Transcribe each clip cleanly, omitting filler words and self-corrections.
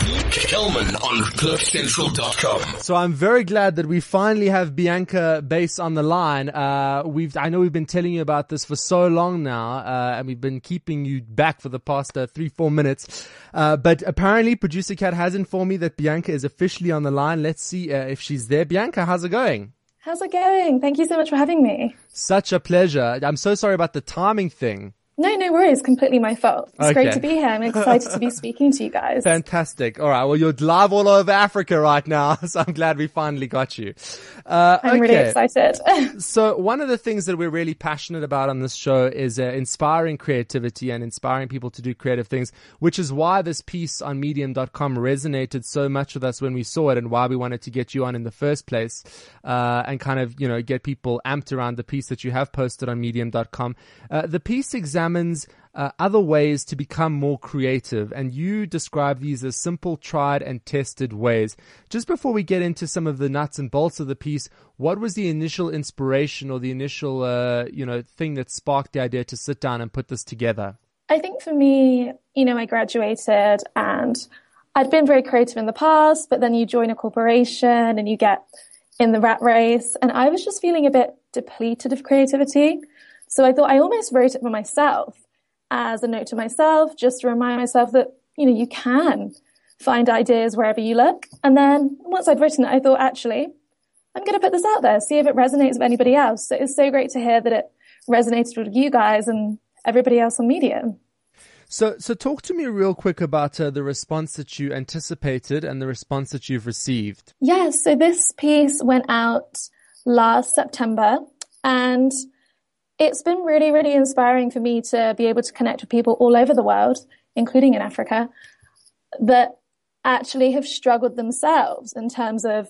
Kelman on CliffCentral.com. So I'm very glad that we finally have Bianca Bass on the line. I know we've been telling you about this for so long now, and we've been keeping you back for the past 3-4 minutes. But apparently Producer Cat has informed me that Bianca is officially on the line. Let's see if she's there. Bianca, how's it going? How's it going? Thank you so much for having me. Such a pleasure. I'm so sorry about the timing thing. No worries. Completely my fault. It's great to be here. I'm excited to be speaking to you guys. Fantastic. All right. Well, you're live all over Africa right now, so I'm glad we finally got you. I'm really excited. So one of the things that we're really passionate about on this show is inspiring creativity and inspiring people to do creative things, which is why this piece on Medium.com resonated so much with us when we saw it and why we wanted to get you on in the first place, and kind of, get people amped around the piece that you have posted on Medium.com. The piece examines other ways to become more creative, and you describe these as simple, tried and tested ways. Just before we get into some of the nuts and bolts of the piece, what was the initial inspiration or the initial thing that sparked the idea to sit down and put this together? I think for me, I graduated and I'd been very creative in the past, but then you join a corporation and you get in the rat race, and I was just feeling a bit depleted of creativity. So I thought I almost wrote it for myself as a note to myself, just to remind myself that, you can find ideas wherever you look. And then once I'd written it, I thought, actually, I'm going to put this out there, see if it resonates with anybody else. So it's so great to hear that it resonated with you guys and everybody else on Medium. So talk to me real quick about the response that you anticipated and the response that you've received. Yes, so this piece went out last September, and it's been really, really inspiring for me to be able to connect with people all over the world, including in Africa, that actually have struggled themselves in terms of,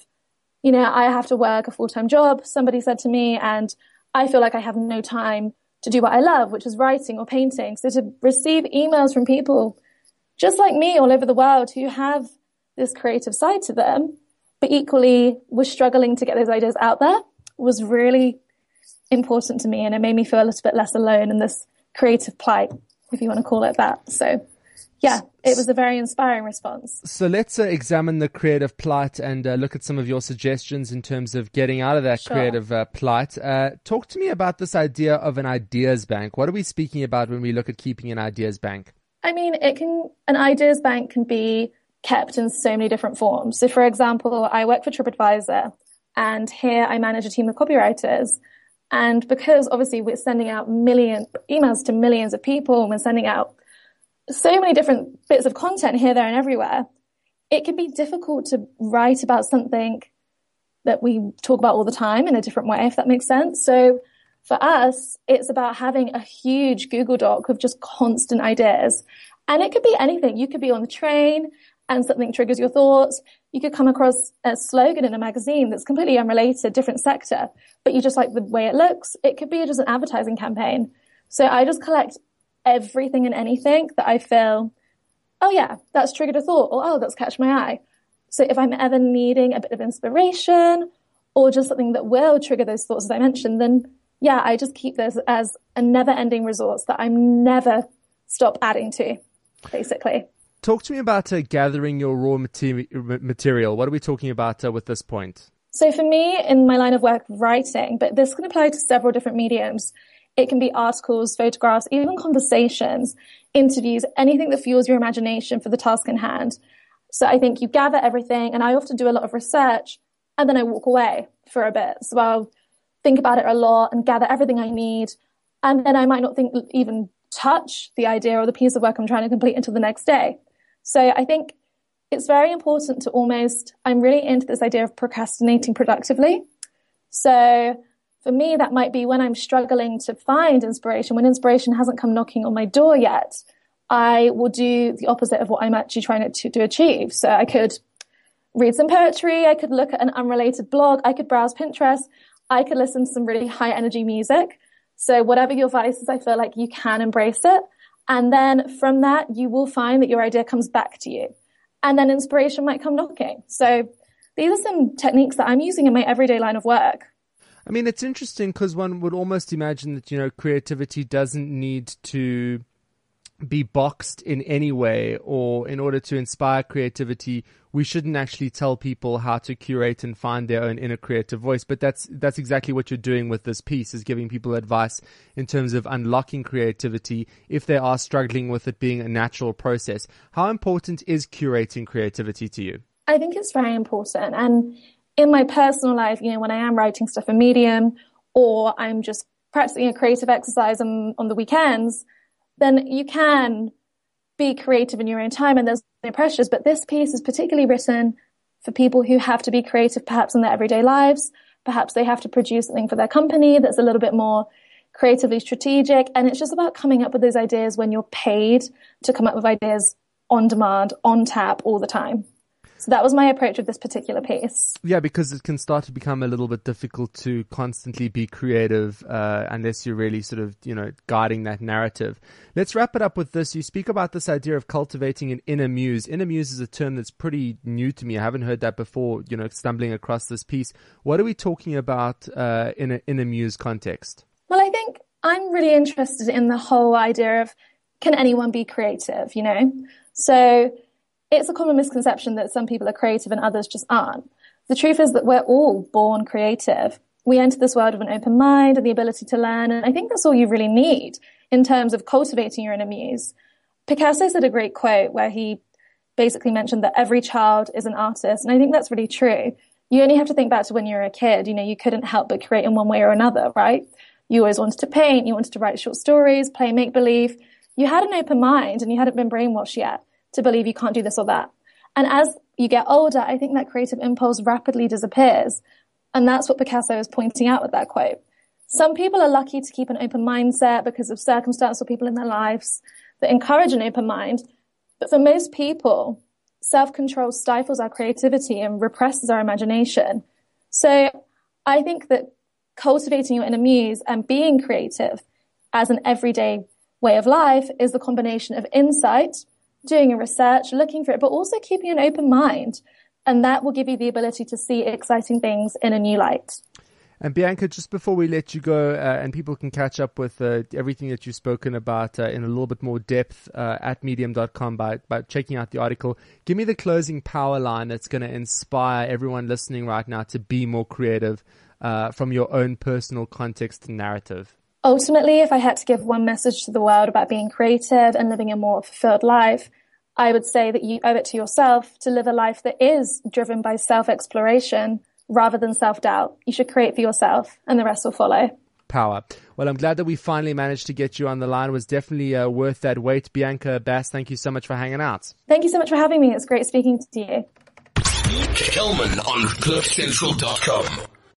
I have to work a full-time job, somebody said to me, and I feel like I have no time to do what I love, which is writing or painting. So to receive emails from people just like me all over the world who have this creative side to them, but equally were struggling to get those ideas out there, was really important to me, and it made me feel a little bit less alone in this creative plight, if you want to call it that. So yeah, it was a very inspiring response. So let's examine the creative plight and look at some of your suggestions in terms of getting out of that creative plight. Talk to me about this idea of an ideas bank. What are we speaking about when we look at keeping an ideas bank? I mean, an ideas bank can be kept in so many different forms. So for example, I work for TripAdvisor, and here I manage a team of copywriters. And because obviously we're sending out emails to millions of people, and we're sending out so many different bits of content here, there, and everywhere, it can be difficult to write about something that we talk about all the time in a different way, if that makes sense. So for us, it's about having a huge Google Doc of just constant ideas. And it could be anything. You could be on the train and something triggers your thoughts. You could come across a slogan in a magazine that's completely unrelated, different sector, but you just like the way it looks. It could be just an advertising campaign. So I just collect everything and anything that I feel, oh yeah, that's triggered a thought, or oh, that's catch my eye. So if I'm ever needing a bit of inspiration or just something that will trigger those thoughts, as I mentioned, then yeah, I just keep this as a never-ending resource that I'm never stop adding to, basically. Talk to me about gathering your raw material. What are we talking about with this point? So for me, in my line of work, writing, but this can apply to several different mediums. It can be articles, photographs, even conversations, interviews, anything that fuels your imagination for the task in hand. So I think you gather everything, and I often do a lot of research, and then I walk away for a bit. So I'll think about it a lot and gather everything I need, and then I might not even touch the idea or the piece of work I'm trying to complete until the next day. So I think it's very important to I'm really into this idea of procrastinating productively. So for me, that might be when I'm struggling to find inspiration, when inspiration hasn't come knocking on my door yet, I will do the opposite of what I'm actually trying to achieve. So I could read some poetry, I could look at an unrelated blog, I could browse Pinterest, I could listen to some really high energy music. So whatever your vice is, I feel like you can embrace it. And then from that, you will find that your idea comes back to you. And then inspiration might come knocking. So these are some techniques that I'm using in my everyday line of work. I mean, it's interesting because one would almost imagine that, creativity doesn't need to be boxed in any way, or in order to inspire creativity, we shouldn't actually tell people how to curate and find their own inner creative voice. But that's exactly what you're doing with this piece, is giving people advice in terms of unlocking creativity if they are struggling with it being a natural process. How important is curating creativity to you? I think it's very important. And in my personal life, when I am writing stuff for Medium, or I'm just practicing a creative exercise on the weekends, then you can be creative in your own time and there's no pressures. But this piece is particularly written for people who have to be creative perhaps in their everyday lives. Perhaps they have to produce something for their company that's a little bit more creatively strategic. And it's just about coming up with those ideas when you're paid to come up with ideas on demand, on tap all the time. So that was my approach with this particular piece. Yeah, because it can start to become a little bit difficult to constantly be creative unless you're really sort of, guiding that narrative. Let's wrap it up with this. You speak about this idea of cultivating an inner muse. Inner muse is a term that's pretty new to me. I haven't heard that before, stumbling across this piece. What are we talking about in an inner muse context? Well, I think I'm really interested in the whole idea of, can anyone be creative, So it's a common misconception that some people are creative and others just aren't. The truth is that we're all born creative. We enter this world with an open mind and the ability to learn, and I think that's all you really need in terms of cultivating your inner muse. Picasso said a great quote where he basically mentioned that every child is an artist, and I think that's really true. You only have to think back to when you were a kid. You couldn't help but create in one way or another, right? You always wanted to paint, you wanted to write short stories, play make-believe. You had an open mind and you hadn't been brainwashed yet to believe you can't do this or that. And as you get older, I think that creative impulse rapidly disappears. And that's what Picasso is pointing out with that quote. Some people are lucky to keep an open mindset because of circumstance or people in their lives that encourage an open mind. But for most people, self-control stifles our creativity and represses our imagination. So I think that cultivating your inner muse and being creative as an everyday way of life is the combination of insight, doing a research, looking for it, but also keeping an open mind. And that will give you the ability to see exciting things in a new light. And Bianca, just before we let you go, and people can catch up with everything that you've spoken about in a little bit more depth at medium.com by checking out the article, give me the closing power line that's going to inspire everyone listening right now to be more creative from your own personal context and narrative. Ultimately, if I had to give one message to the world about being creative and living a more fulfilled life, I would say that you owe it to yourself to live a life that is driven by self-exploration rather than self-doubt. You should create for yourself and the rest will follow. Power. Well, I'm glad that we finally managed to get you on the line. It was definitely worth that wait. Bianca Bass, thank you so much for hanging out. Thank you so much for having me. It's great speaking to you. Kelman on CliffCentral.com.